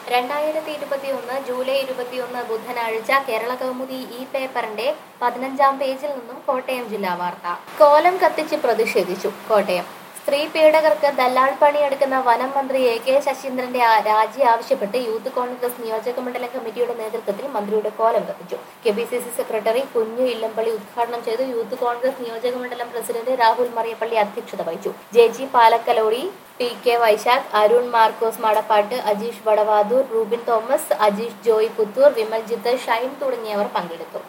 2021 July 21 ബുധനാഴ്ച കേരള കൗമുദി ഈ പേപ്പറിന്റെ 15-ാം പേജിൽ നിന്നും കോട്ടയം ജില്ലാ വാർത്ത. കോലം കത്തിച്ച് പ്രതിഷേധിച്ചു. കോട്ടയം. സ്ത്രീ പീഡകർക്ക് ദല്ലാൾ പണിയെടുക്കുന്ന വനം മന്ത്രി എ.കെ. ശശീന്ദ്രന്റെ രാജി ആവശ്യപ്പെട്ട് യൂത്ത് കോൺഗ്രസ് നിയോജകമണ്ഡലം കമ്മിറ്റിയുടെ നേതൃത്വത്തിൽ മന്ത്രിയുടെ കോലം കത്തിച്ചു. കെ.പി.സി.സി സെക്രട്ടറി കുഞ്ഞു ഇല്ലംപള്ളി ഉദ്ഘാടനം ചെയ്തു. യൂത്ത് കോൺഗ്രസ് നിയോജകമണ്ഡലം പ്രസിഡന്റ് രാഹുൽ മറിയപ്പള്ളി അധ്യക്ഷത വഹിച്ചു. ജെ.ജി. പാലക്കലോടി, ടി.കെ. വൈശാഖ്, അരുൺ മാർക്കോസ് മടപ്പാട്ട്, അജീഷ് വടവാതൂർ, റൂബിൻ തോമസ്, അജീഷ് ജോയ് പുത്തൂർ, വിമൽജിത്ത്, ഷൈൻ തുടങ്ങിയവർ പങ്കെടുത്തു.